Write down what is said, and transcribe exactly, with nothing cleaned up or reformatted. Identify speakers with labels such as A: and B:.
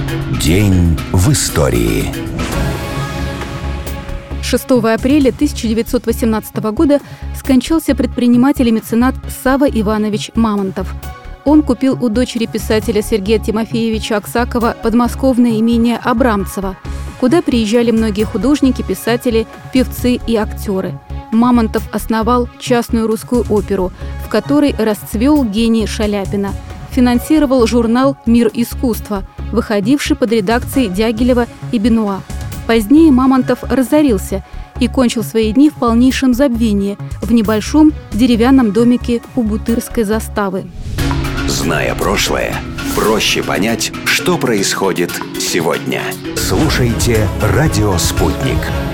A: День в истории.
B: шестого апреля тысяча девятьсот восемнадцатого года скончался предприниматель и меценат Савва Иванович Мамонтов. Он купил у дочери писателя Сергея Тимофеевича Аксакова подмосковное имение Абрамцево, куда приезжали многие художники, писатели, певцы и актеры. Мамонтов основал частную русскую оперу, в которой расцвел гений Шаляпина, финансировал журнал «Мир искусства», выходивший под редакцией Дягилева и Бенуа. Позднее Мамонтов разорился и кончил свои дни в полнейшем забвении в небольшом деревянном домике у Бутырской заставы.
A: Зная прошлое, проще понять, что происходит сегодня. Слушайте «Радио Спутник».